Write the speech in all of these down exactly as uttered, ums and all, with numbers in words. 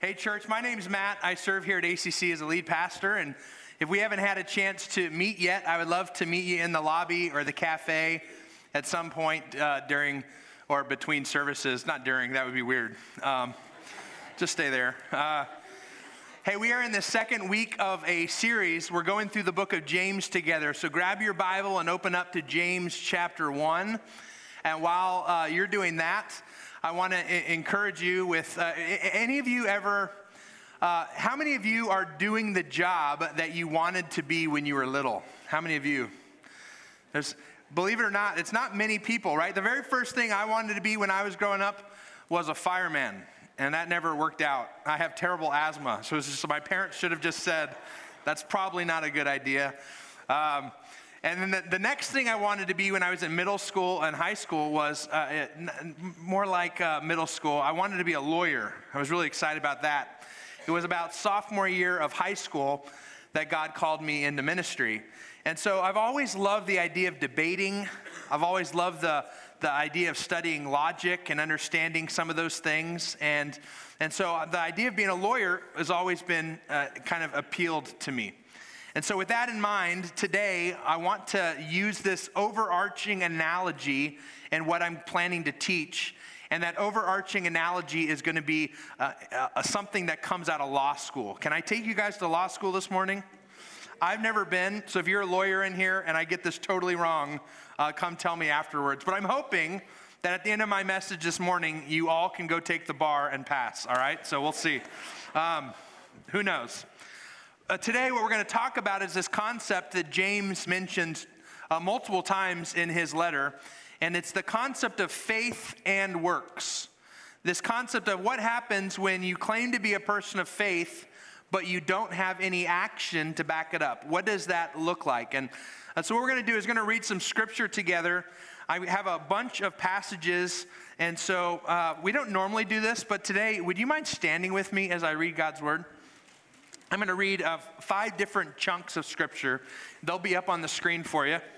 Hey church, my name's Matt. I serve here at A C C as a lead pastor, and if we haven't had a chance to meet yet, I would love to meet you in the lobby or the cafe at some point uh, during or between services. Not during, that would be weird. Um, just stay there. Uh, hey, we are in the second week of a series. We're going through the book of James together, so grab your Bible and open up to James chapter one. And while uh, you're doing that, I want to I- encourage you with, uh, any of you ever, uh, how many of you are doing the job that you wanted to be when you were little? How many of you? There's, believe it or not, it's not many people, right? The very first thing I wanted to be when I was growing up was a fireman, and that never worked out. I have terrible asthma, so, it's just, so my parents should have just said, that's probably not a good idea. Um, And then the, the next thing I wanted to be when I was in middle school and high school was uh, it, n- more like uh, middle school. I wanted to be a lawyer. I was really excited about that. It was about sophomore year of high school that God called me into ministry. And so I've always loved the idea of debating. I've always loved the, the idea of studying logic and understanding some of those things. And, and so the idea of being a lawyer has always been uh, kind of appealed to me. And so with that in mind, today I want to use this overarching analogy in what I'm planning to teach. And that overarching analogy is going to be uh, uh, something that comes out of law school. Can I take you guys to law school this morning? I've never been, so if you're a lawyer in here and I get this totally wrong, uh, come tell me afterwards. But I'm hoping that at the end of my message this morning, you all can go take the bar and pass, all right? So we'll see. Um, who knows? Uh, today, what we're going to talk about is this concept that James mentions uh, multiple times in his letter, and it's the concept of faith and works. This concept of what happens when you claim to be a person of faith, but you don't have any action to back it up. What does that look like? And uh, so what we're going to do is going to read some scripture together. I have a bunch of passages, and so uh, we don't normally do this, but today, would you mind standing with me as I read God's word? I'm going to read uh, five different chunks of scripture. They'll be up on the screen for you.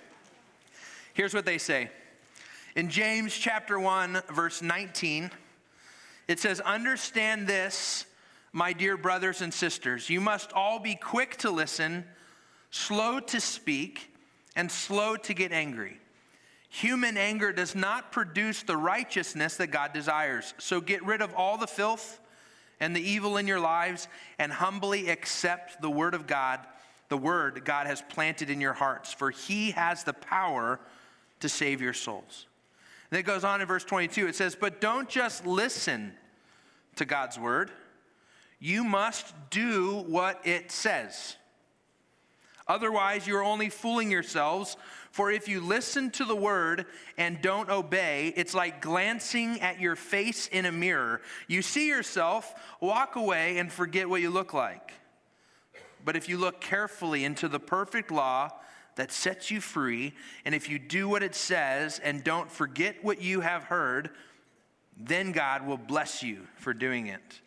Here's what they say. In James chapter one, verse nineteen, it says, "Understand this, my dear brothers and sisters. You must all be quick to listen, slow to speak, and slow to get angry. Human anger does not produce the righteousness that God desires. So get rid of all the filth and the evil in your lives, and humbly accept the word of God, the word God has planted in your hearts, for he has the power to save your souls." And it goes on in verse twenty-two, it says, "But don't just listen to God's word, you must do what it says. Otherwise, you're only fooling yourselves, for if you listen to the word and don't obey, it's like glancing at your face in a mirror. You see yourself, walk away, and forget what you look like. But if you look carefully into the perfect law that sets you free, and if you do what it says and don't forget what you have heard, then God will bless you for doing it."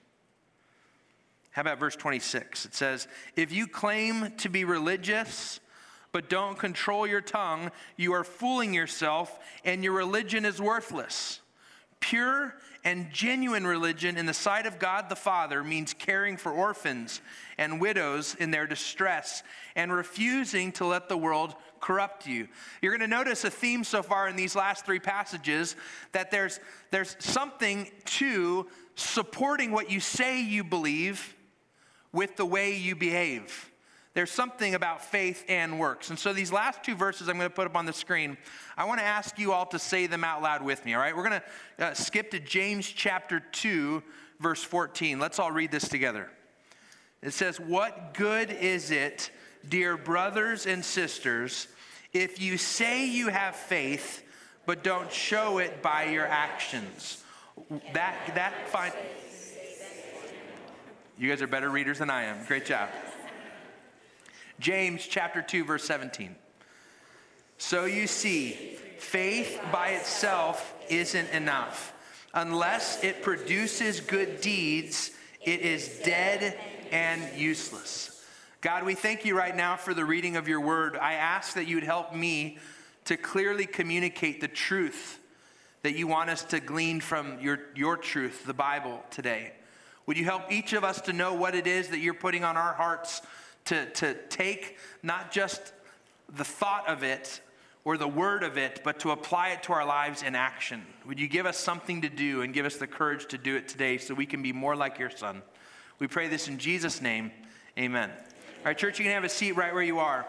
How about verse twenty-six? It says, "If you claim to be religious, but don't control your tongue, you are fooling yourself, and your religion is worthless. Pure and genuine religion in the sight of God the Father means caring for orphans and widows in their distress and refusing to let the world corrupt you." You're going to notice a theme so far in these last three passages, that there's, there's something to supporting what you say you believe with the way you behave. There's something about faith and works. And so these last two verses I'm going to put up on the screen, I want to ask you all to say them out loud with me, all right? We're going to uh, skip to James chapter two, verse fourteen. Let's all read this together. It says, "What good is it, dear brothers and sisters, if you say you have faith, but don't show it by your actions?" That, that, fine. You guys are better readers than I am. Great job. James chapter two, verse seventeen. "So you see, faith by itself isn't enough. Unless it produces good deeds, it is dead and useless." God, we thank you right now for the reading of your word. I ask that you would help me to clearly communicate the truth that you want us to glean from your, your truth, the Bible, today. Would you help each of us to know what it is that you're putting on our hearts to, to take not just the thought of it or the word of it, but to apply it to our lives in action? Would you give us something to do and give us the courage to do it today so we can be more like your son? We pray this in Jesus' name, amen. All right, church, you can have a seat right where you are.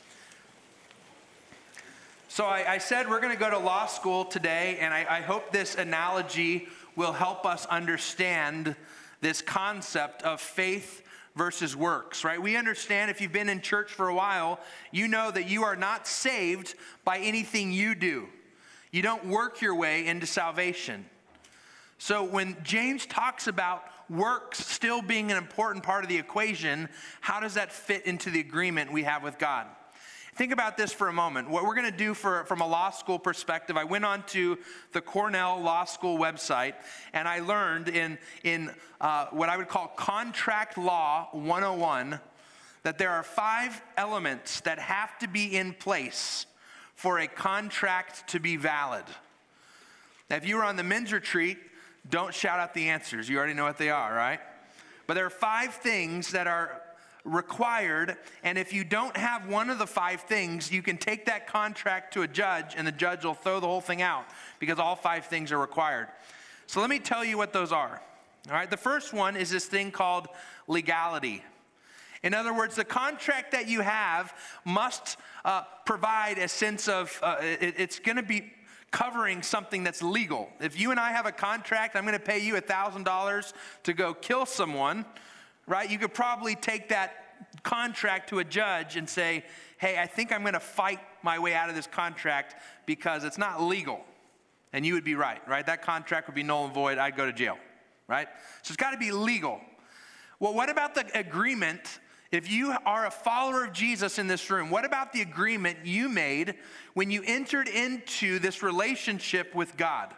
So I, I said we're going to go to law school today, and I, I hope this analogy will help us understand this concept of faith versus works, right? We understand, if you've been in church for a while, you know that you are not saved by anything you do. You don't work your way into salvation. So when James talks about works still being an important part of the equation, how does that fit into the agreement we have with God? Think about this for a moment. What we're going to do for, from a law school perspective, I went on to the Cornell Law School website, and I learned in, in uh, what I would call Contract Law one oh one that there are five elements that have to be in place for a contract to be valid. Now, if you were on the men's retreat, don't shout out the answers. You already know what they are, right? But there are five things that are required, and if you don't have one of the five things, you can take that contract to a judge, and the judge will throw the whole thing out because all five things are required. So let me tell you what those are. All right, the first one is this thing called legality. In other words, the contract that you have must uh, provide a sense of, uh, it, it's going to be covering something that's legal. If you and I have a contract, I'm going to pay you one thousand dollars to go kill someone, right? You could probably take that contract to a judge and say, hey, I think I'm going to fight my way out of this contract because it's not legal. And you would be right, right? That contract would be null and void. I'd go to jail, right? So it's got to be legal. Well, what about the agreement? If you are a follower of Jesus in this room, what about the agreement you made when you entered into this relationship with God?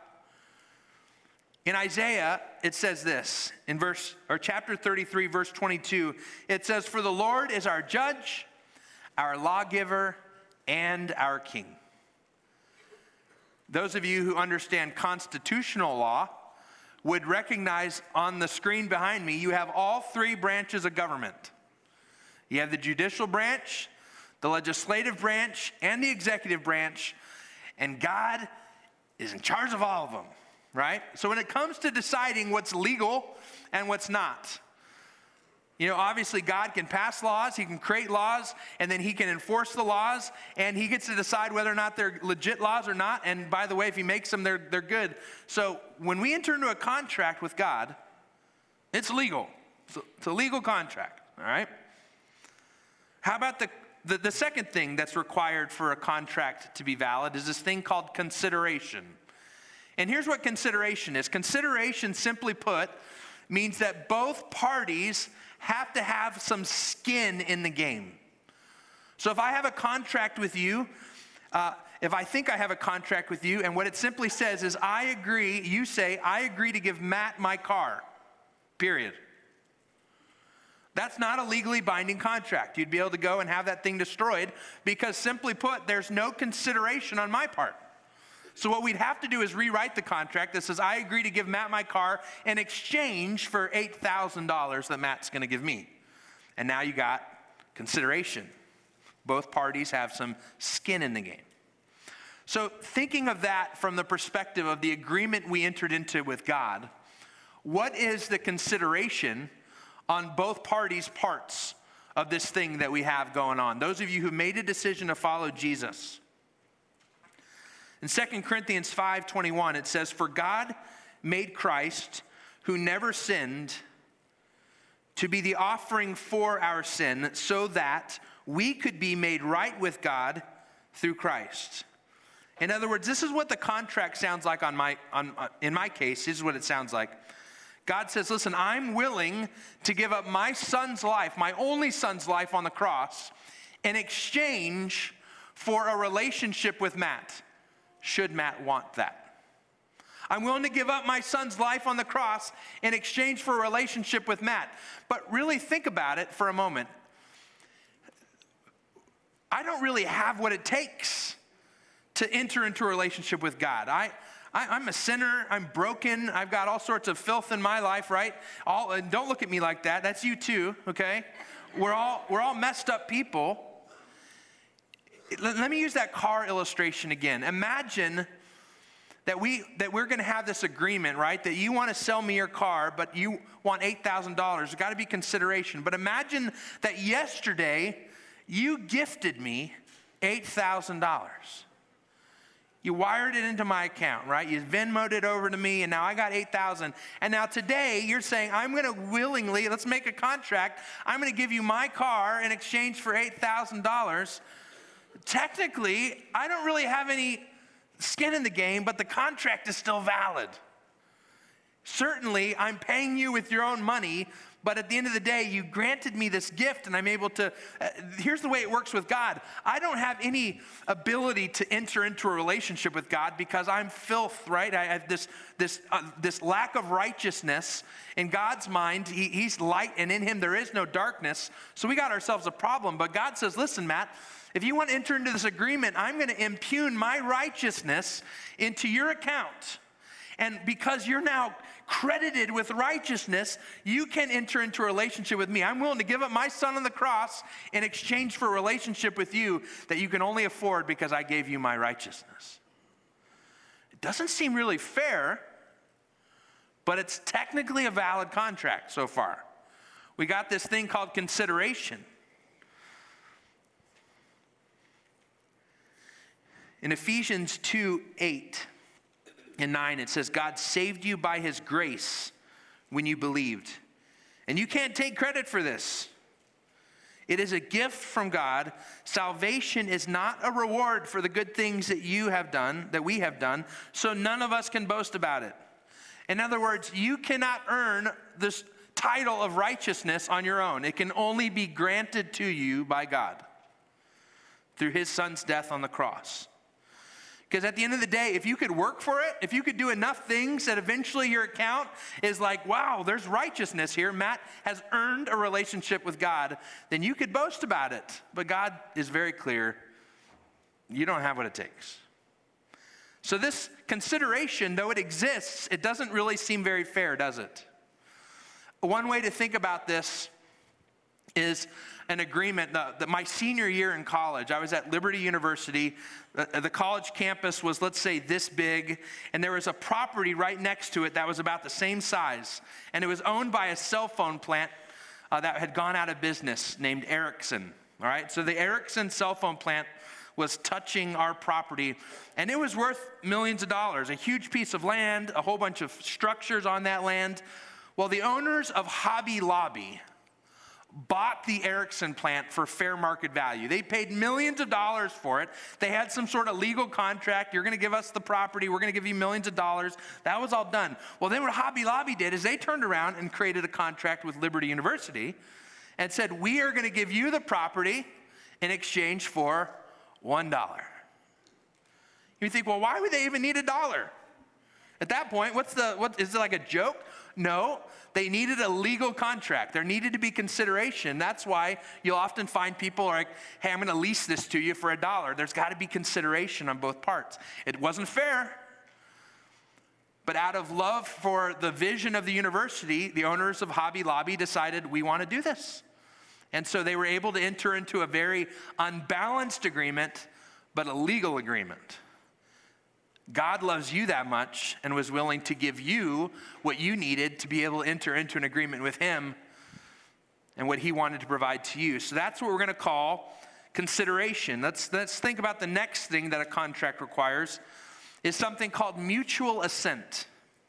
In Isaiah, it says this, in verse or chapter thirty-three, verse twenty-two, it says, "For the Lord is our judge, our lawgiver, and our king." Those of you who understand constitutional law would recognize on the screen behind me, you have all three branches of government. You have the judicial branch, the legislative branch, and the executive branch, and God is in charge of all of them. Right? So when it comes to deciding what's legal and what's not, you know, obviously God can pass laws, he can create laws, and then he can enforce the laws, and he gets to decide whether or not they're legit laws or not. And by the way, if he makes them, they're, they're good. So when we enter into a contract with God, it's legal. It's a, it's a legal contract, all right? How about the, the, the second thing that's required for a contract to be valid is this thing called consideration. And here's what consideration is. Consideration, simply put, means that both parties have to have some skin in the game. So if I have a contract with you, uh, if I think I have a contract with you, and what it simply says is I agree, you say, I agree to give Matt my car, period. That's not a legally binding contract. You'd be able to go and have that thing destroyed because, simply put, there's no consideration on my part. So what we'd have to do is rewrite the contract that says, I agree to give Matt my car in exchange for eight thousand dollars that Matt's going to give me. And now you got consideration. Both parties have some skin in the game. So thinking of that from the perspective of the agreement we entered into with God, what is the consideration on both parties' parts of this thing that we have going on? Those of you who made a decision to follow Jesus. In Second Corinthians five twenty-one, it says, "For God made Christ, who never sinned, to be the offering for our sin, so that we could be made right with God through Christ." In other words, this is what the contract sounds like on my, on, uh, in my case. This is what it sounds like. God says, listen, I'm willing to give up my son's life, my only son's life on the cross, in exchange for a relationship with Matt. Should Matt want that? I'm willing to give up my son's life on the cross in exchange for a relationship with Matt. But really think about it for a moment. I don't really have what it takes to enter into a relationship with God. I, I, I'm a sinner. I'm broken. I've got all sorts of filth in my life, right? All, and don't look at me like that. That's you too, okay? We're all, we're all messed up people. Let, let me use that car illustration again. Imagine that, we, that we're going to have this agreement, right? That you want to sell me your car, but you want eight thousand dollars. There's got to be consideration. But imagine that yesterday you gifted me eight thousand dollars. You wired it into my account, right? You Venmoed it over to me, and now I got eight thousand dollars. And now today, you're saying, I'm going to willingly, let's make a contract. I'm going to give you my car in exchange for eight thousand dollars. Technically, I don't really have any skin in the game, but the contract is still valid. Certainly, I'm paying you with your own money, but at the end of the day, you granted me this gift, and I'm able to, uh, here's the way it works with God. I don't have any ability to enter into a relationship with God because I'm filth, right? I have this, this, uh, this lack of righteousness. In God's mind, he, he's light, and in him there is no darkness. So we got ourselves a problem, but God says, listen, Matt, if you want to enter into this agreement, I'm going to impugn my righteousness into your account. And because you're now credited with righteousness, you can enter into a relationship with me. I'm willing to give up my son on the cross in exchange for a relationship with you that you can only afford because I gave you my righteousness. It doesn't seem really fair, but it's technically a valid contract so far. We got this thing called consideration. In Ephesians two, eight and nine, it says, God saved you by his grace when you believed. And you can't take credit for this. It is a gift from God. Salvation is not a reward for the good things that you have done, that we have done, so none of us can boast about it. In other words, you cannot earn this title of righteousness on your own. It can only be granted to you by God through his son's death on the cross. Because at the end of the day, if you could work for it, if you could do enough things that eventually your account is like, wow, there's righteousness here. Matt has earned a relationship with God, then you could boast about it. But God is very clear, you don't have what it takes. So this consideration, though it exists, it doesn't really seem very fair, does it? One way to think about this is an agreement. The, the, my senior year in college, I was at Liberty University. The, the college campus was, let's say, this big, and there was a property right next to it that was about the same size, and it was owned by a cell phone plant uh, that had gone out of business named Ericsson, all right? So the Ericsson cell phone plant was touching our property, and it was worth millions of dollars, a huge piece of land, a whole bunch of structures on that land. Well, the owners of Hobby Lobby bought the Ericsson plant for fair market value. They paid millions of dollars for it. They had some sort of legal contract. You're going to give us the property. We're going to give you millions of dollars. That was all done. Well, then what Hobby Lobby did is they turned around and created a contract with Liberty University and said, we are going to give you the property in exchange for one dollar. You think, well, why would they even need a dollar? At that point, what's the, what, is it like a joke? No, they needed a legal contract. There needed to be consideration. That's why you'll often find people are like, hey, I'm going to lease this to you for a dollar. There's got to be consideration on both parts. It wasn't fair. But out of love for the vision of the university, the owners of Hobby Lobby decided we want to do this. And so they were able to enter into a very unbalanced agreement, but a legal agreement. God loves you that much and was willing to give you what you needed to be able to enter into an agreement with him and what he wanted to provide to you. So that's what we're going to call consideration. Let's, let's think about the next thing that a contract requires is something called mutual assent.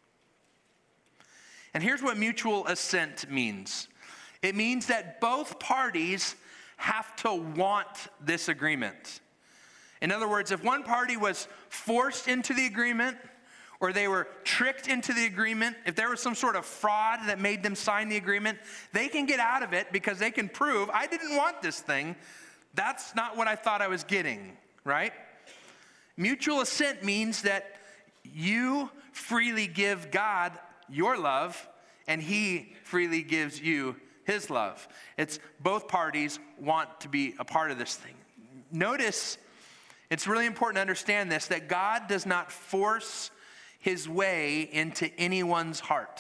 And here's what mutual assent means. It means that both parties have to want this agreement. In other words, if one party was forced into the agreement or they were tricked into the agreement, if there was some sort of fraud that made them sign the agreement, they can get out of it because they can prove, I didn't want this thing. That's not what I thought I was getting, right? Mutual assent means that you freely give God your love and he freely gives you his love. It's both parties want to be a part of this thing. Notice, it's really important to understand this, that God does not force his way into anyone's heart.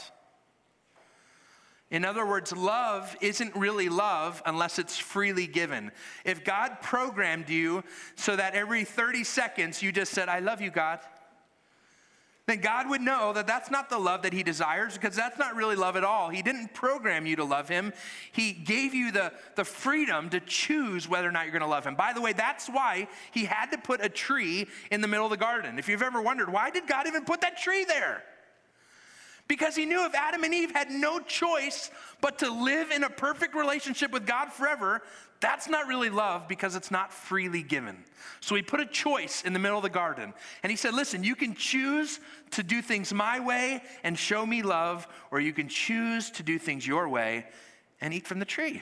In other words, love isn't really love unless it's freely given. If God programmed you so that every thirty seconds you just said, I love you, God, then God would know that that's not the love that he desires, because that's not really love at all. He didn't program you to love him. He gave you the, the freedom to choose whether or not you're going to love him. By the way, that's why he had to put a tree in the middle of the garden. If you've ever wondered, why did God even put that tree there? Because he knew if Adam and Eve had no choice but to live in a perfect relationship with God forever, that's not really love, because it's not freely given. So he put a choice in the middle of the garden. And he said, listen, you can choose to do things my way and show me love, or you can choose to do things your way and eat from the tree.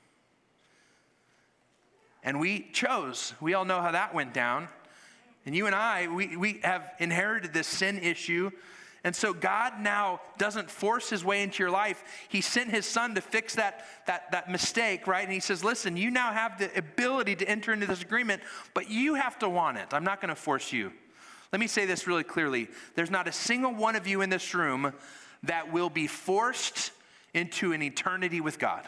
And we chose. We all know how that went down. And you and I, we, we have inherited this sin issue. And so God now doesn't force his way into your life. He sent his son to fix that, that, that mistake, right? And he says, listen, you now have the ability to enter into this agreement, but you have to want it. I'm not going to force you. Let me say this really clearly. There's not a single one of you in this room that will be forced into an eternity with God.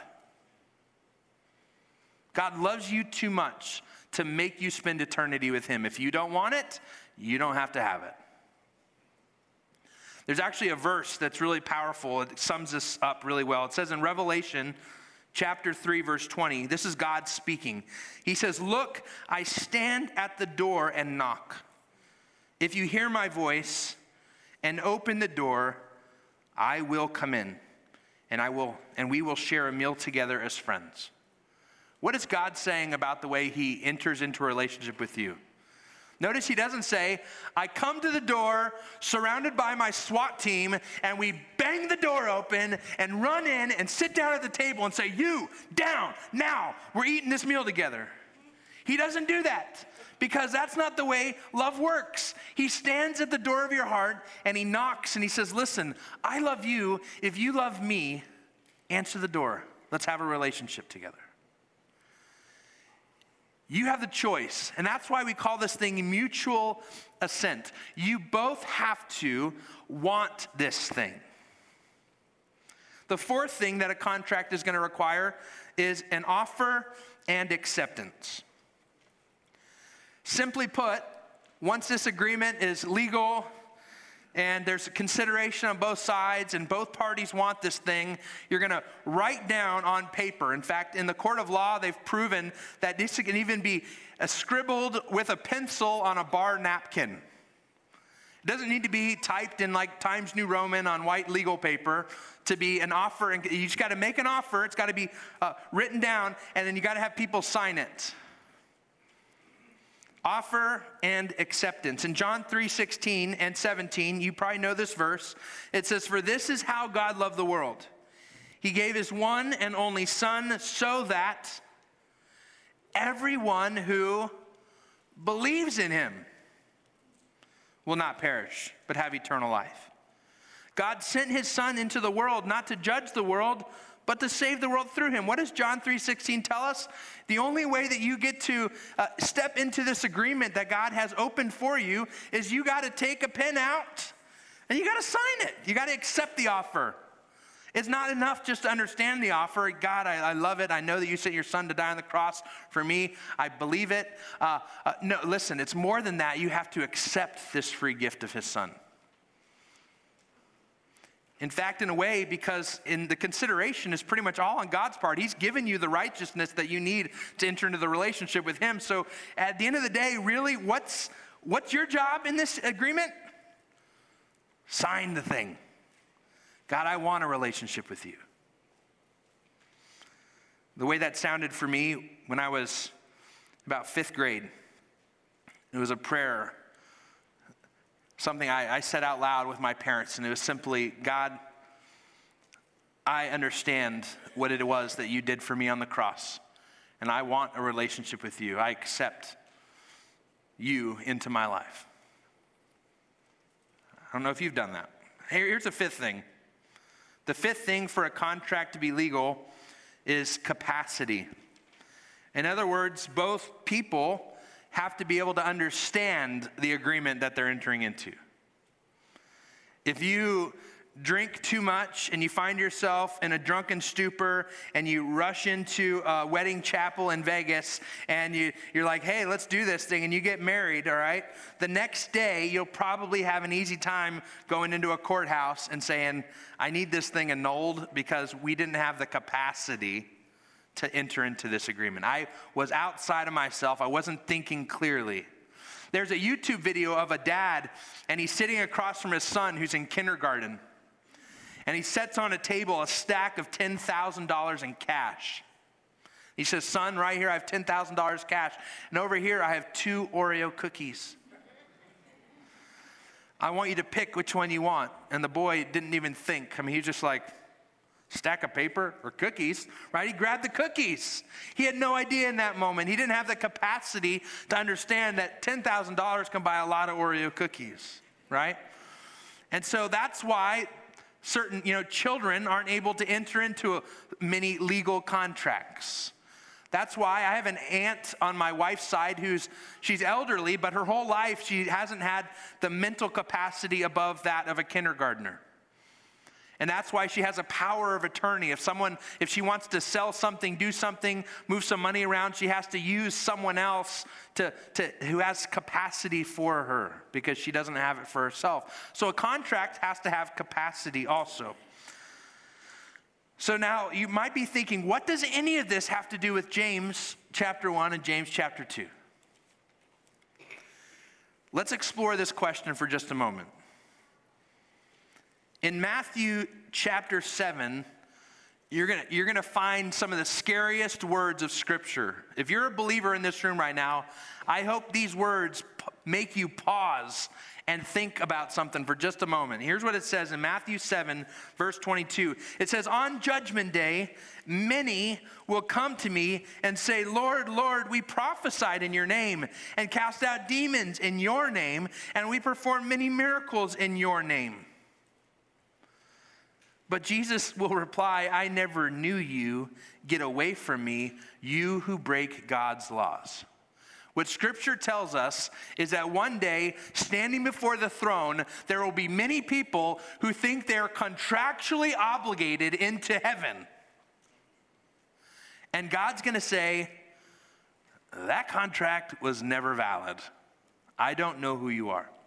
God loves you too much to make you spend eternity with him. If you don't want it, you don't have to have it. There's actually a verse that's really powerful. It sums this up really well. It says in Revelation chapter three, verse twenty, this is God speaking. He says, look, I stand at the door and knock. If you hear my voice and open the door, I will come in, and I will, and we will share a meal together as friends. What is God saying about the way he enters into a relationship with you? Notice he doesn't say, I come to the door surrounded by my SWAT team, and we bang the door open and run in and sit down at the table and say, you, down, now, we're eating this meal together. He doesn't do that, because that's not the way love works. He stands at the door of your heart and he knocks and he says, listen, I love you. If you love me, answer the door. Let's have a relationship together. You have the choice, and that's why we call this thing mutual assent. You both have to want this thing. The fourth thing that a contract is going to require is an offer and acceptance. Simply put, once this agreement is legal and there's a consideration on both sides and both parties want this thing, you're going to write down on paper. In fact, in the court of law, they've proven that this can even be uh, scribbled with a pencil on a bar napkin. It doesn't need to be typed in like Times New Roman on white legal paper to be an offer. And you just got to make an offer. It's got to be uh, written down, and then you got to have people sign it. Offer and acceptance. In John three sixteen and seventeen, you probably know this verse. It says, for this is how God loved the world. He gave his one and only Son so that everyone who believes in him will not perish, but have eternal life. God sent his Son into the world not to judge the world, but to save the world through him. What does John three sixteen tell us? The only way that you get to uh, step into this agreement that God has opened for you is you got to take a pen out and you got to sign it. You got to accept the offer. It's not enough just to understand the offer. God, I, I love it. I know that you sent your Son to die on the cross for me. I believe it. Uh, uh, no, listen, it's more than that. You have to accept this free gift of his Son. In fact, in a way, because in the consideration is pretty much all on God's part. He's given you the righteousness that you need to enter into the relationship with him. So at the end of the day, really, what's, what's your job in this agreement? Sign the thing. God, I want a relationship with you. The way that sounded for me when I was about fifth grade, it was a prayer. Something I, I said out loud with my parents, and it was simply, God, I understand what it was that you did for me on the cross, and I want a relationship with you. I accept you into my life. I don't know if you've done that. Here, here's the fifth thing. The fifth thing for a contract to be legal is capacity. In other words, both people have to be able to understand the agreement that they're entering into. If you drink too much and you find yourself in a drunken stupor and you rush into a wedding chapel in Vegas and you, you're like, hey, let's do this thing, and you get married, all right? The next day, you'll probably have an easy time going into a courthouse and saying, I need this thing annulled because we didn't have the capacity to enter into this agreement. I was outside of myself. I wasn't thinking clearly. There's a YouTube video of a dad, and he's sitting across from his son who's in kindergarten. And he sets on a table a stack of ten thousand dollars in cash. He says, son, right here I have ten thousand dollars cash. And over here I have two Oreo cookies. I want you to pick which one you want. And the boy didn't even think. I mean, he was just like, stack of paper or cookies, right? He grabbed the cookies. He had no idea in that moment. He didn't have the capacity to understand that ten thousand dollars can buy a lot of Oreo cookies, right? And so that's why certain, you know, children aren't able to enter into a, many legal contracts. That's why I have an aunt on my wife's side who's, she's elderly, but her whole life she hasn't had the mental capacity above that of a kindergartner. And that's why she has a power of attorney. If someone, if she wants to sell something, do something, move some money around, she has to use someone else to, to who has capacity for her because she doesn't have it for herself. So a contract has to have capacity also. So now you might be thinking, what does any of this have to do with James chapter one and James chapter two? Let's explore this question for just a moment. In Matthew chapter seven, you're gonna, you're gonna find some of the scariest words of Scripture. If you're a believer in this room right now, I hope these words p- make you pause and think about something for just a moment. Here's what it says in Matthew seven, verse twenty-two. It says, on judgment day, many will come to me and say, Lord, Lord, we prophesied in your name and cast out demons in your name, and we performed many miracles in your name. But Jesus will reply, I never knew you. Get away from me, you who break God's laws. What Scripture tells us is that one day, standing before the throne, there will be many people who think they're contractually obligated into heaven. And God's going to say, that contract was never valid. I don't know who you are.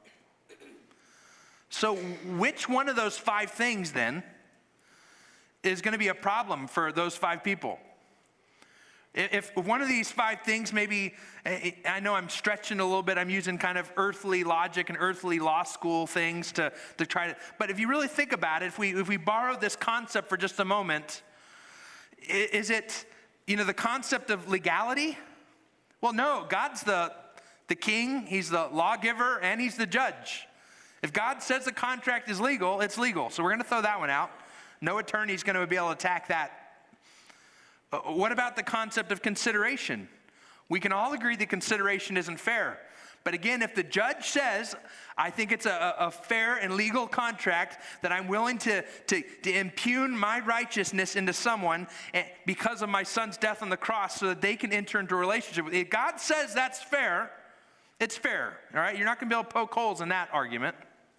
So which one of those five things then is going to be a problem for those five people? If one of these five things, maybe, I know I'm stretching a little bit, I'm using kind of earthly logic and earthly law school things to, to try to, but if you really think about it, if we, if we borrow this concept for just a moment, is it, you know, the concept of legality? Well, no, God's the, the king, he's the lawgiver, and he's the judge. If God says the contract is legal, it's legal. So we're going to throw that one out. No attorney's going to be able to attack that. What about the concept of consideration? We can all agree that consideration isn't fair. But again, if the judge says, I think it's a, a fair and legal contract that I'm willing to, to, to impugn my righteousness into someone because of my son's death on the cross so that they can enter into a relationship with me. If God says that's fair, it's fair. All right? You're not going to be able to poke holes in that argument.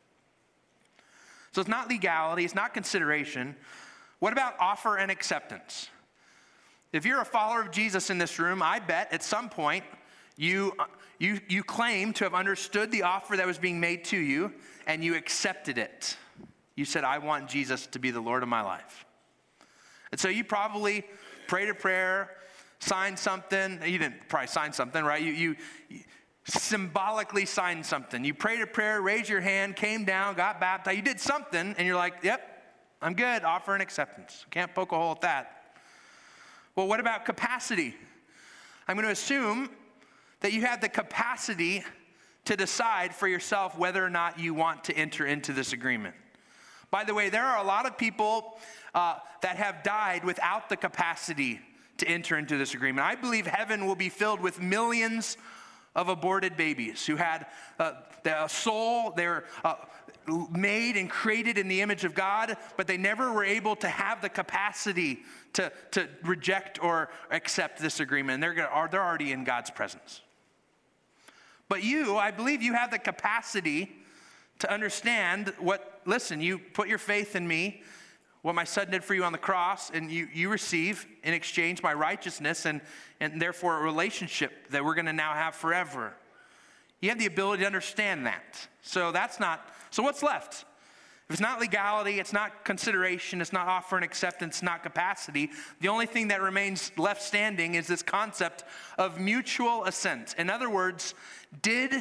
So it's not legality, it's not consideration. What about offer and acceptance? If you're a follower of Jesus in this room, I bet at some point you, you, you claim to have understood the offer that was being made to you and you accepted it. You said, I want Jesus to be the Lord of my life. And so you probably prayed a prayer, signed something. You didn't probably sign something, right? You, you, you symbolically signed something. You prayed a prayer, raised your hand, came down, got baptized. You did something, and you're like, yep, I'm good. Offer and acceptance. Can't poke a hole at that. Well, what about capacity? I'm going to assume that you have the capacity to decide for yourself whether or not you want to enter into this agreement. By the way, there are a lot of people uh, that have died without the capacity to enter into this agreement. I believe heaven will be filled with millions of aborted babies who had uh, the soul, they're uh, made and created in the image of God, but they never were able to have the capacity to, to reject or accept this agreement. And they're, gonna, they're already in God's presence. But you, I believe you have the capacity to understand what, listen, you put your faith in me, what my son did for you on the cross, and you, you receive in exchange my righteousness and, and therefore a relationship that we're going to now have forever. You have the ability to understand that. So that's not, so what's left? If it's not legality, it's not consideration, it's not offer and acceptance, not capacity. The only thing that remains left standing is this concept of mutual assent. In other words, did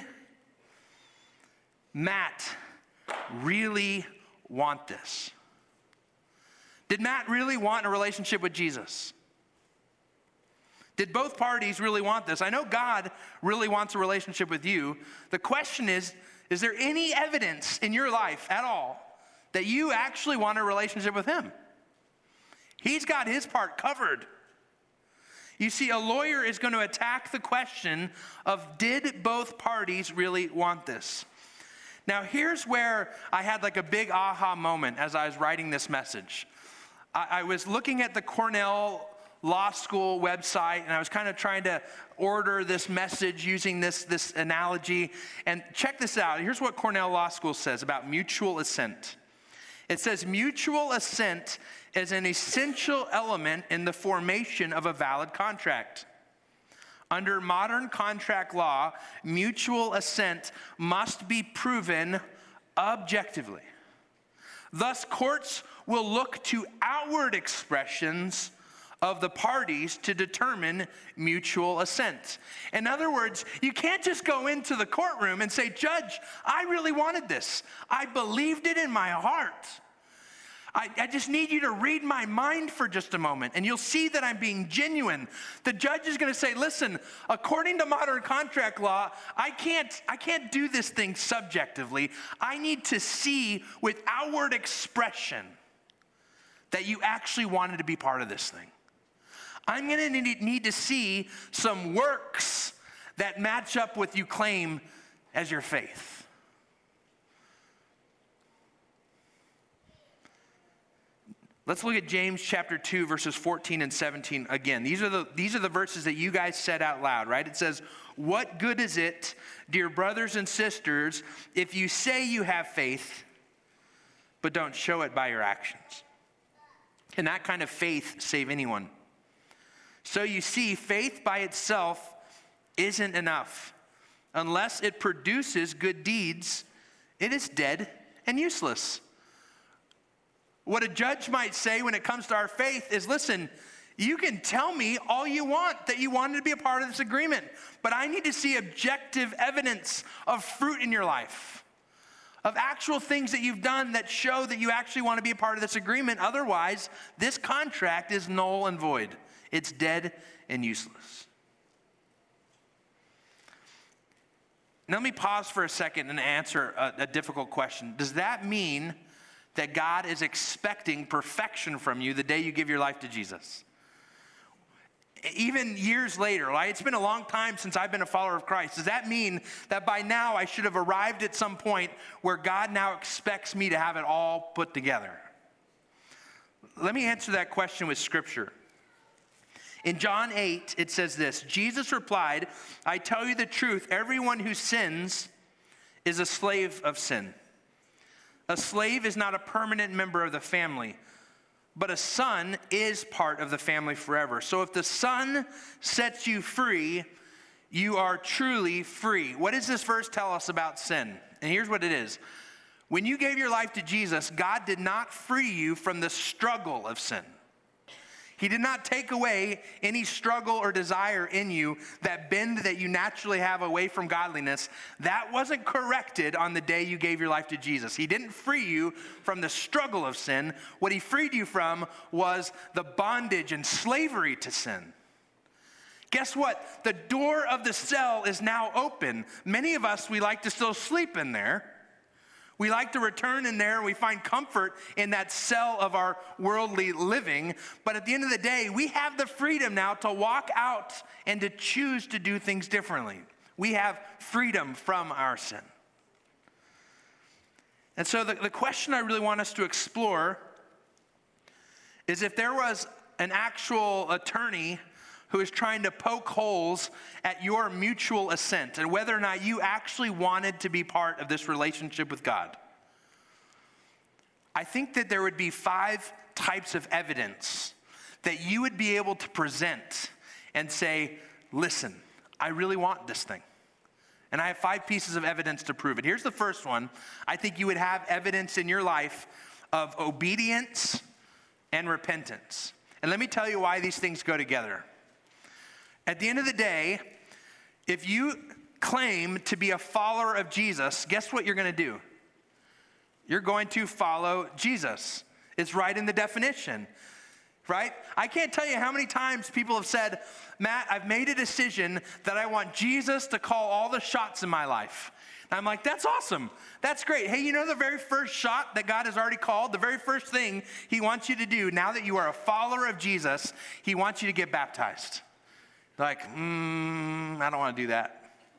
Matt really want this? Did Matt really want a relationship with Jesus? Did both parties really want this? I know God really wants a relationship with you. The question is, is there any evidence in your life at all that you actually want a relationship with him? He's got his part covered. You see, a lawyer is going to attack the question of, did both parties really want this? Now, here's where I had like a big aha moment as I was writing this message. I, I was looking at the Cornell Law School website, and I was kind of trying to order this message using this, this analogy. And check this out. Here's what Cornell Law School says about mutual assent. It says, mutual assent is an essential element in the formation of a valid contract. Under modern contract law, mutual assent must be proven objectively. Thus, courts will look to outward expressions of the parties to determine mutual assent. In other words, you can't just go into the courtroom and say, Judge, I really wanted this. I believed it in my heart. I, I just need you to read my mind for just a moment, and you'll see that I'm being genuine. The judge is going to say, listen, according to modern contract law, I can't, I can't do this thing subjectively. I need to see with outward expression that you actually wanted to be part of this thing. I'm going to need to see some works that match up with you claim as your faith. Let's look at James chapter two, verses fourteen and seventeen again. These are the, these are the verses that you guys said out loud, right? It says, what good is it, dear brothers and sisters, if you say you have faith, but don't show it by your actions? Can that kind of faith save anyone? So you see, faith by itself isn't enough. Unless it produces good deeds, it is dead and useless. What a judge might say when it comes to our faith is, listen, you can tell me all you want that you wanted to be a part of this agreement, but I need to see objective evidence of fruit in your life, of actual things that you've done that show that you actually want to be a part of this agreement. Otherwise, this contract is null and void. It's dead and useless. Now, let me pause for a second and answer a, a difficult question. Does that mean that God is expecting perfection from you the day you give your life to Jesus? Even years later, right? It's been a long time since I've been a follower of Christ. Does that mean that by now I should have arrived at some point where God now expects me to have it all put together? Let me answer that question with Scripture. In John eight, it says this, Jesus replied, I tell you the truth, everyone who sins is a slave of sin. A slave is not a permanent member of the family, but a son is part of the family forever. So if the Son sets you free, you are truly free. What does this verse tell us about sin? And here's what it is. When you gave your life to Jesus, God did not free you from the struggle of sin. He did not take away any struggle or desire in you, that bend that you naturally have away from godliness. That wasn't corrected on the day you gave your life to Jesus. He didn't free you from the struggle of sin. What he freed you from was the bondage and slavery to sin. Guess what? The door of the cell is now open. Many of us, we like to still sleep in there. We like to return in there, and we find comfort in that cell of our worldly living. But at the end of the day, we have the freedom now to walk out and to choose to do things differently. We have freedom from our sin. And so the, the question I really want us to explore is, if there was an actual attorney who is trying to poke holes at your mutual assent and whether or not you actually wanted to be part of this relationship with God. I think that there would be five types of evidence that you would be able to present and say, listen, I really want this thing. And I have five pieces of evidence to prove it. Here's the first one. I think you would have evidence in your life of obedience and repentance. And let me tell you why these things go together. At the end of the day, if you claim to be a follower of Jesus, guess what you're going to do? You're going to follow Jesus. It's right in the definition, right? I can't tell you how many times people have said, Matt, I've made a decision that I want Jesus to call all the shots in my life. And I'm like, that's awesome. That's great. Hey, you know the very first shot that God has already called, the very first thing he wants you to do, now that you are a follower of Jesus, he wants you to get baptized. Like, mm, I don't want to do that.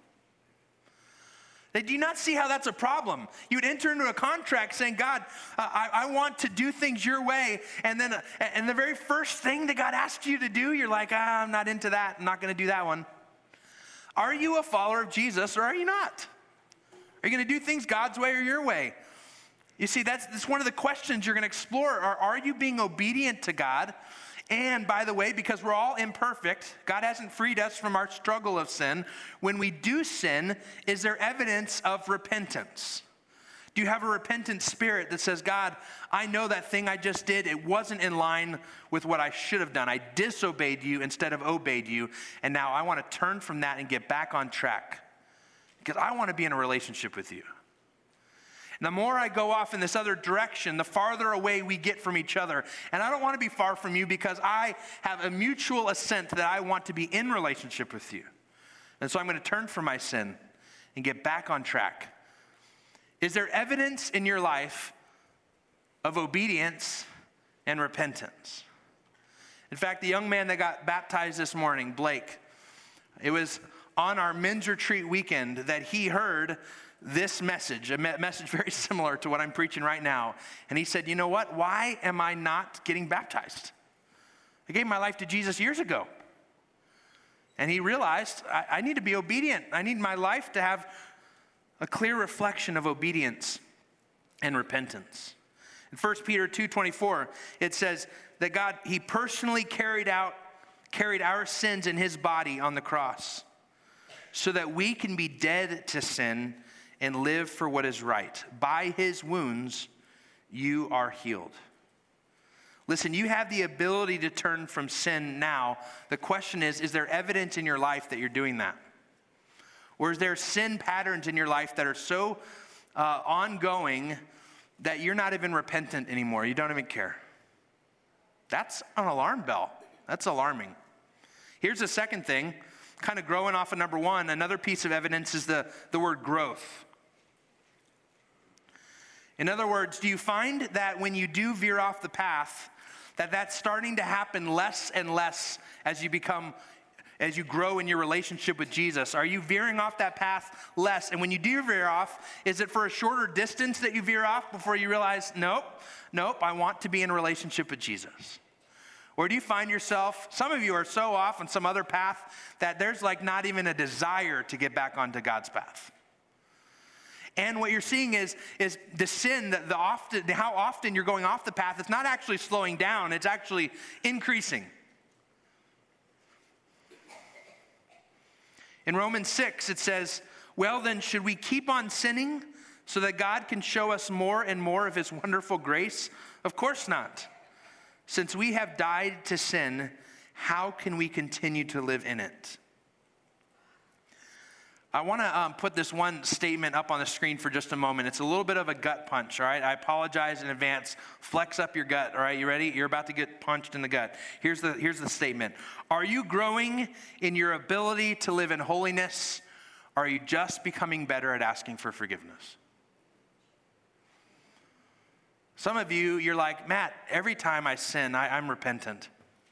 Do you not see how that's a problem? You would enter into a contract saying, God, uh, I, I want to do things your way. And then uh, and the very first thing that God asks you to do, you're like, ah, I'm not into that. I'm not going to do that one. Are you a follower of Jesus or are you not? Are you going to do things God's way or your way? You see, that's, that's one of the questions you're going to explore. Are, are you being obedient to God? And by the way, because we're all imperfect, God hasn't freed us from our struggle of sin. When we do sin, is there evidence of repentance? Do you have a repentant spirit that says, God, I know that thing I just did, it wasn't in line with what I should have done. I disobeyed you instead of obeyed you, and now I want to turn from that and get back on track because I want to be in a relationship with you. And the more I go off in this other direction, the farther away we get from each other. And I don't want to be far from you because I have a mutual assent that I want to be in relationship with you. And so I'm going to turn from my sin and get back on track. Is there evidence in your life of obedience and repentance? In fact, the young man that got baptized this morning, Blake, it was on our men's retreat weekend that he heard this message, a message very similar to what I'm preaching right now. And he said, you know what? Why am I not getting baptized? I gave my life to Jesus years ago. And he realized, I, I need to be obedient. I need my life to have a clear reflection of obedience and repentance. In First Peter two twenty-four, it says that God, he personally carried out, carried our sins in his body on the cross so that we can be dead to sin and live for what is right. By his wounds, you are healed. Listen, you have the ability to turn from sin now. The question is, is there evidence in your life that you're doing that? Or is there sin patterns in your life that are so uh, ongoing that you're not even repentant anymore? You don't even care. That's an alarm bell. That's alarming. Here's the second thing, kind of growing off of number one. Another piece of evidence is the, the word growth. In other words, do you find that when you do veer off the path, that that's starting to happen less and less as you become, as you grow in your relationship with Jesus? Are you veering off that path less? And when you do veer off, is it for a shorter distance that you veer off before you realize, nope, nope, I want to be in a relationship with Jesus? Or do you find yourself, some of you are so off on some other path that there's like not even a desire to get back onto God's path? And what you're seeing is, is the sin, the, the often, how often you're going off the path, it's not actually slowing down, it's actually increasing. In Romans six, it says, well then, should we keep on sinning so that God can show us more and more of his wonderful grace? Of course not. Since we have died to sin, how can we continue to live in it? I want to um, put this one statement up on the screen for just a moment. It's a little bit of a gut punch, all right? I apologize in advance. Flex up your gut, all right? You ready? You're about to get punched in the gut. Here's the, here's the statement. Are you growing in your ability to live in holiness, or are you just becoming better at asking for forgiveness? Some of you, you're like, Matt, every time I sin, I, I'm repentant.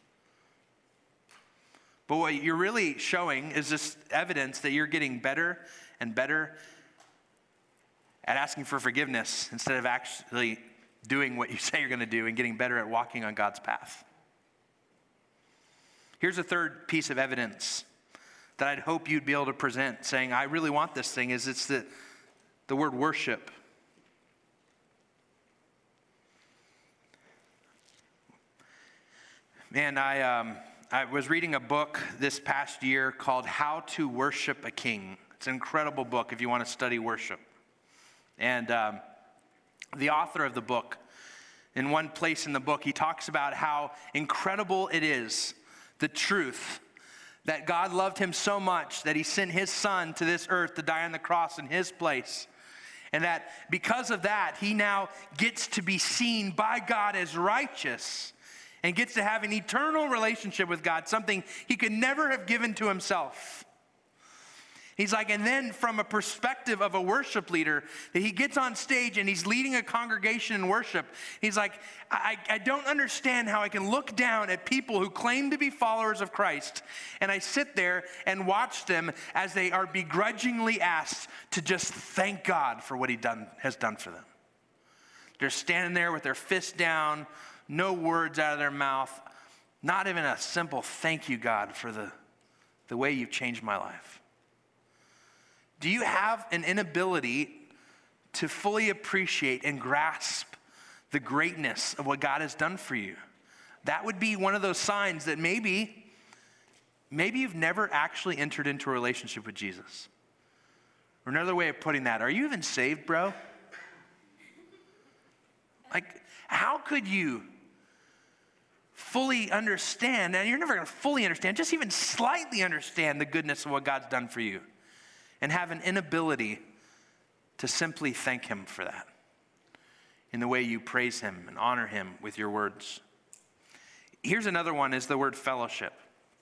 But what you're really showing is this evidence that you're getting better and better at asking for forgiveness instead of actually doing what you say you're going to do and getting better at walking on God's path. Here's a third piece of evidence that I'd hope you'd be able to present, saying, I really want this thing, is it's the, the word worship. Man, I, um, I was reading a book this past year called How to Worship a King. It's an incredible book if you want to study worship. And um, the author of the book, in one place in the book, he talks about how incredible it is, the truth, that God loved him so much that he sent his son to this earth to die on the cross in his place. And that because of that, he now gets to be seen by God as righteous and gets to have an eternal relationship with God, something he could never have given to himself. He's like, and then from a perspective of a worship leader, that he gets on stage and he's leading a congregation in worship. He's like, I, I don't understand how I can look down at people who claim to be followers of Christ, and I sit there and watch them as they are begrudgingly asked to just thank God for what he done has done for them. They're standing there with their fists down, no words out of their mouth, not even a simple thank you, God, for the, the way you've changed my life. Do you have an inability to fully appreciate and grasp the greatness of what God has done for you? That would be one of those signs that maybe, maybe you've never actually entered into a relationship with Jesus. Or another way of putting that, are you even saved, bro? Like, how could you fully understand, and you're never going to fully understand, just even slightly understand the goodness of what God's done for you, and have an inability to simply thank him for that in the way you praise him and honor him with your words? Here's another one, is the word fellowship.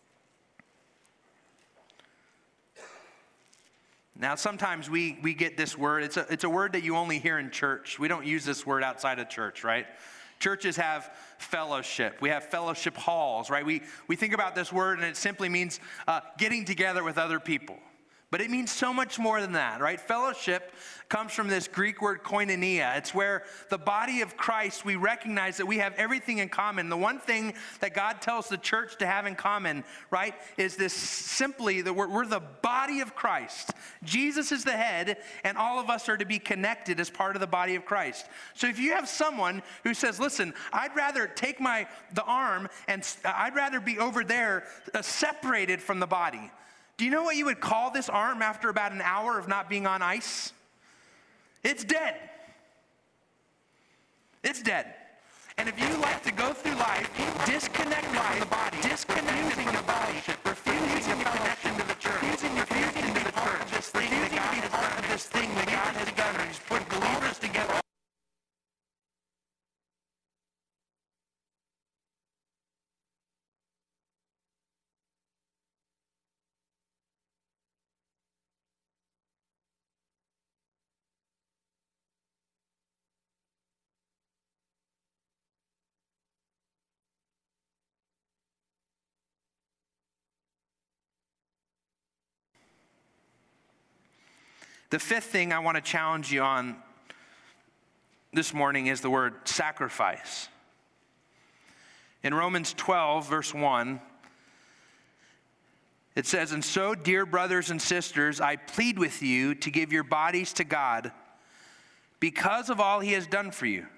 Now, sometimes we, we get this word. It's a, it's a word that you only hear in church. We don't use this word outside of church, right? Churches have fellowship. We have fellowship halls, right? We, we think about this word, and it simply means uh, getting together with other people. But it means so much more than that, right? Fellowship comes from this Greek word koinonia. It's where the body of Christ, we recognize that we have everything in common. The one thing that God tells the church to have in common, right, is this simply that we're, we're the body of Christ. Jesus is the head, and all of us are to be connected as part of the body of Christ. So if you have someone who says, listen, I'd rather take my the arm, and I'd rather be over there uh, separated from the body. Do you know what you would call this arm after about an hour of not being on ice? It's dead. It's dead. And if you like to go through life, disconnect from the body, disconnecting your body, refusing your connection to the church, refusing your refusing to be part of this thing that God has done, this thing that God has done, and He's put believers together. The fifth thing I want to challenge you on this morning is the word sacrifice. In Romans twelve, verse one, it says, "And so, dear brothers and sisters, I plead with you to give your bodies to God because of all he has done for you.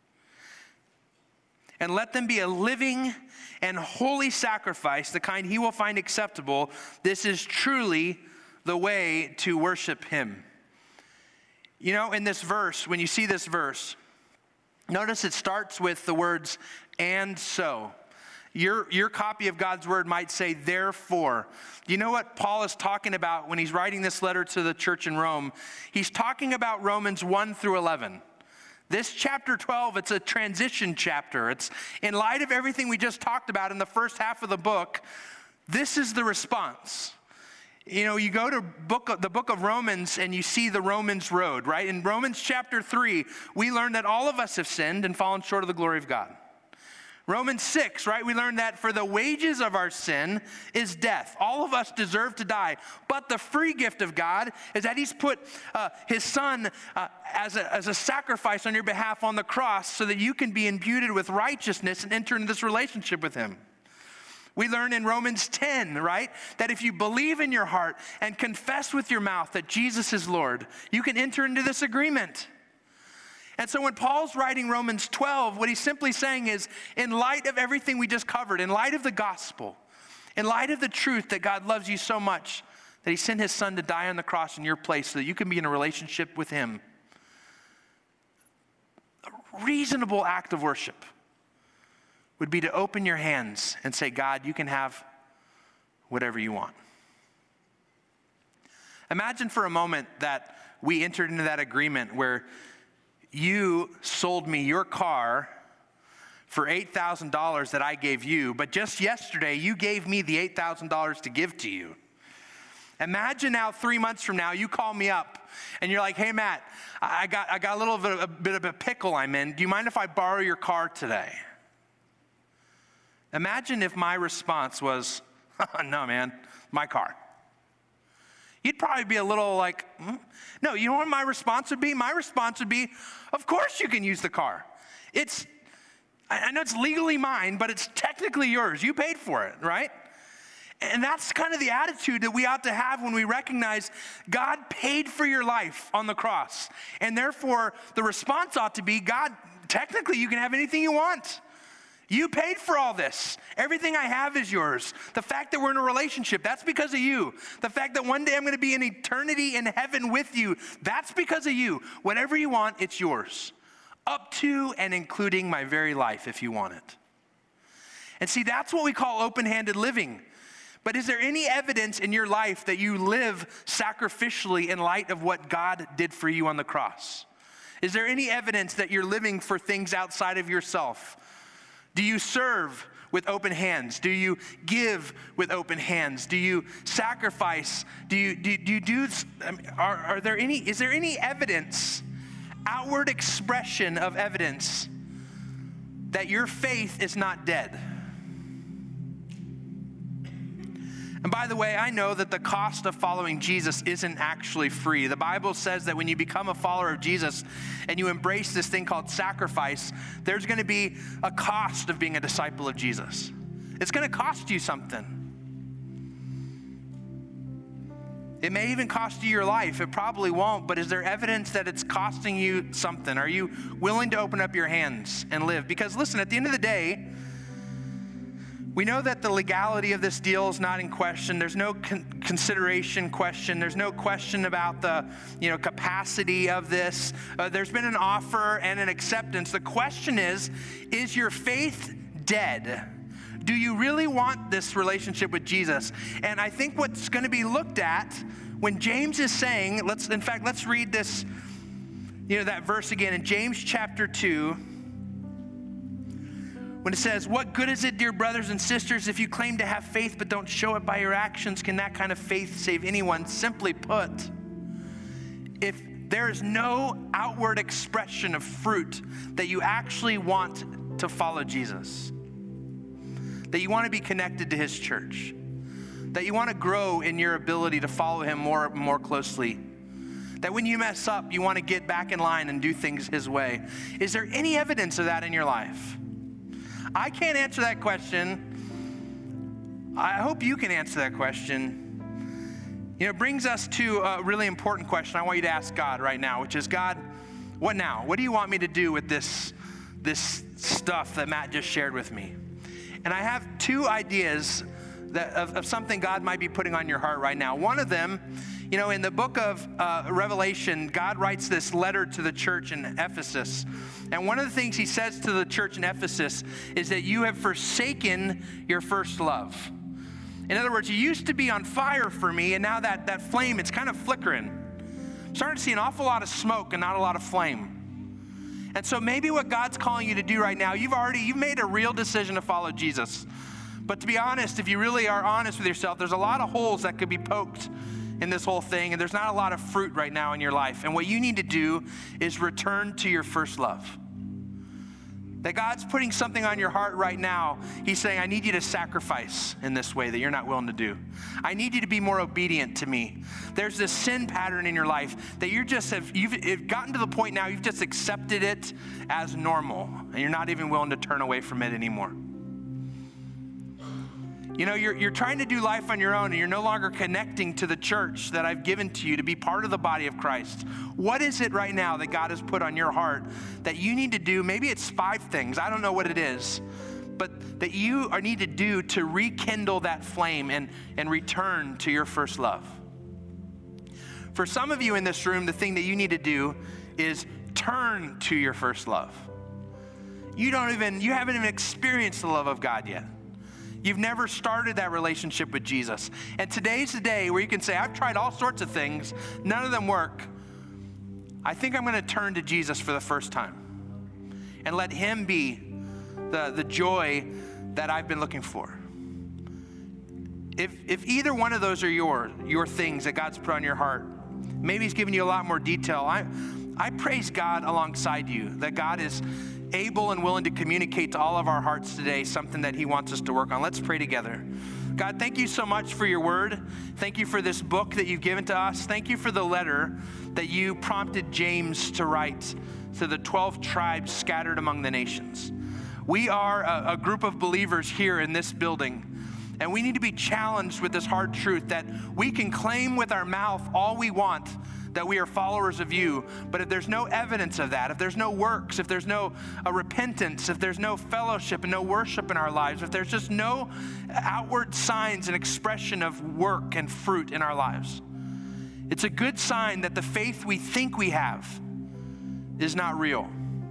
And let them be a living and holy sacrifice, the kind he will find acceptable. This is truly the way to worship him." You know, in this verse, when you see this verse, notice it starts with the words, "and so." Your, your copy of God's word might say, "therefore." You know what Paul is talking about when he's writing this letter to the church in Rome? He's talking about Romans one through eleven. This chapter twelve, it's a transition chapter. It's in light of everything we just talked about in the first half of the book, this is the response. You know, you go to book of, the book of Romans and you see the Romans road, right? In Romans chapter three, we learn that all of us have sinned and fallen short of the glory of God. Romans six, right? We learn that for the wages of our sin is death. All of us deserve to die. But the free gift of God is that he's put uh, his son uh, as, a, as a sacrifice on your behalf on the cross so that you can be imputed with righteousness and enter into this relationship with him. We learn in Romans ten, right, that if you believe in your heart and confess with your mouth that Jesus is Lord, you can enter into this agreement. And so when Paul's writing Romans twelve, what he's simply saying is, in light of everything we just covered, in light of the gospel, in light of the truth that God loves you so much that he sent his son to die on the cross in your place so that you can be in a relationship with him, a reasonable act of worship would be to open your hands and say, God, you can have whatever you want. Imagine for a moment that we entered into that agreement where you sold me your car for eight thousand dollars that I gave you, but just yesterday you gave me the eight thousand dollars to give to you. Imagine now three months from now you call me up and you're like, hey Matt, I got, I got a little bit of a, bit of a pickle I'm in. Do you mind if I borrow your car today? Imagine if my response was, no, man, my car. You'd probably be a little like, hmm? No, you know what my response would be? My response would be, of course you can use the car. It's, I know it's legally mine, but it's technically yours. You paid for it, right? And that's kind of the attitude that we ought to have when we recognize God paid for your life on the cross. And therefore, the response ought to be, God, technically you can have anything you want. You paid for all this. Everything I have is yours. The fact that we're in a relationship, that's because of you. The fact that one day I'm going to be in eternity in heaven with you, that's because of you. Whatever you want, it's yours. Up to and including my very life if you want it. And see, that's what we call open-handed living. But is there any evidence in your life that you live sacrificially in light of what God did for you on the cross? Is there any evidence that you're living for things outside of yourself? Do you serve with open hands? Do you give with open hands? Do you sacrifice? Do you do, do you do? Are, are there any? Is there any evidence, outward expression of evidence, that your faith is not dead? And by the way, I know that the cost of following Jesus isn't actually free. The Bible says that when you become a follower of Jesus and you embrace this thing called sacrifice, there's going to be a cost of being a disciple of Jesus. It's going to cost you something. It may even cost you your life. It probably won't, but is there evidence that it's costing you something? Are you willing to open up your hands and live? Because listen, at the end of the day, we know that the legality of this deal is not in question. There's no con- consideration question. There's no question about the, you know, capacity of this. Uh, there's been an offer and an acceptance. The question is, is your faith dead? Do you really want this relationship with Jesus? And I think what's going to be looked at when James is saying, let's, in fact, let's read this, you know, that verse again in James chapter two. When it says, what good is it, dear brothers and sisters, if you claim to have faith but don't show it by your actions? Can that kind of faith save anyone? Simply put, if there is no outward expression of fruit that you actually want to follow Jesus, that you want to be connected to his church, that you want to grow in your ability to follow him more and more closely, that when you mess up, you want to get back in line and do things his way, is there any evidence of that in your life? I can't answer that question. I hope you can answer that question. You know, it brings us to a really important question I want you to ask God right now, which is, God, what now? What do you want me to do with this, this stuff that Matt just shared with me? And I have two ideas that, of, of something God might be putting on your heart right now. One of them, you know, in the book of uh, Revelation, God writes this letter to the church in Ephesus. And one of the things he says to the church in Ephesus is that you have forsaken your first love. In other words, you used to be on fire for me, and now that, that flame, it's kind of flickering. I'm starting to see an awful lot of smoke and not a lot of flame. And so maybe what God's calling you to do right now, you've already, you've made a real decision to follow Jesus. But to be honest, if you really are honest with yourself, there's a lot of holes that could be poked in this whole thing, and there's not a lot of fruit right now in your life. And what you need to do is return to your first love. That God's putting something on your heart right now. He's saying, I need you to sacrifice in this way that you're not willing to do. I need you to be more obedient to me. There's this sin pattern in your life that you're just have, you've, you've gotten to the point now you've just accepted it as normal, and you're not even willing to turn away from it anymore. You know, you're, you're trying to do life on your own and you're no longer connecting to the church that I've given to you to be part of the body of Christ. What is it right now that God has put on your heart that you need to do? Maybe it's five things. I don't know what it is, but that you are, need to do to rekindle that flame and, and return to your first love. For some of you in this room, the thing that you need to do is turn to your first love. You don't even, you haven't even experienced the love of God yet. You've never started that relationship with Jesus. And today's the day where you can say, I've tried all sorts of things. None of them work. I think I'm going to turn to Jesus for the first time and let him be the, the joy that I've been looking for. If, if either one of those are your, your things that God's put on your heart, maybe he's giving you a lot more detail. I, I praise God alongside you that God is able and willing to communicate to all of our hearts today something that he wants us to work on. Let's pray together. God, thank you so much for your word. Thank you for this book that you've given to us. Thank you for the letter that you prompted James to write to the twelve tribes scattered among the nations. We are a, a group of believers here in this building, and we need to be challenged with this hard truth that we can claim with our mouth all we want that we are followers of you, but if there's no evidence of that, if there's no works, if there's no uh, repentance, if there's no fellowship and no worship in our lives, if there's just no outward signs and expression of work and fruit in our lives, it's a good sign that the faith we think we have is not real.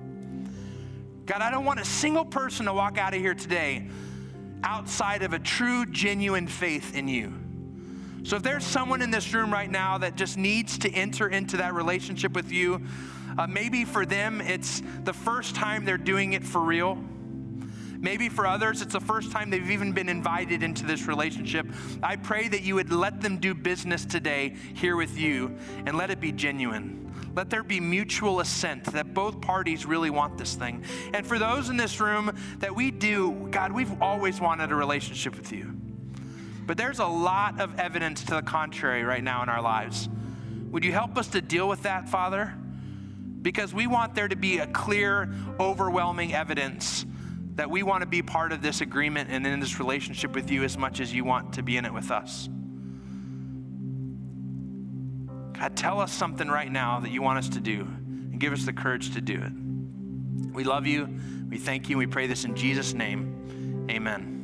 God, I don't want a single person to walk out of here today outside of a true, genuine faith in you. So if there's someone in this room right now that just needs to enter into that relationship with you, uh, maybe for them it's the first time they're doing it for real. Maybe for others it's the first time they've even been invited into this relationship. I pray that you would let them do business today here with you and let it be genuine. Let there be mutual assent that both parties really want this thing. And for those in this room that we do, God, we've always wanted a relationship with you. But there's a lot of evidence to the contrary right now in our lives. Would you help us to deal with that, Father? Because we want there to be a clear, overwhelming evidence that we want to be part of this agreement and in this relationship with you as much as you want to be in it with us. God, tell us something right now that you want us to do and give us the courage to do it. We love you. We thank you. We pray this in Jesus' name. Amen.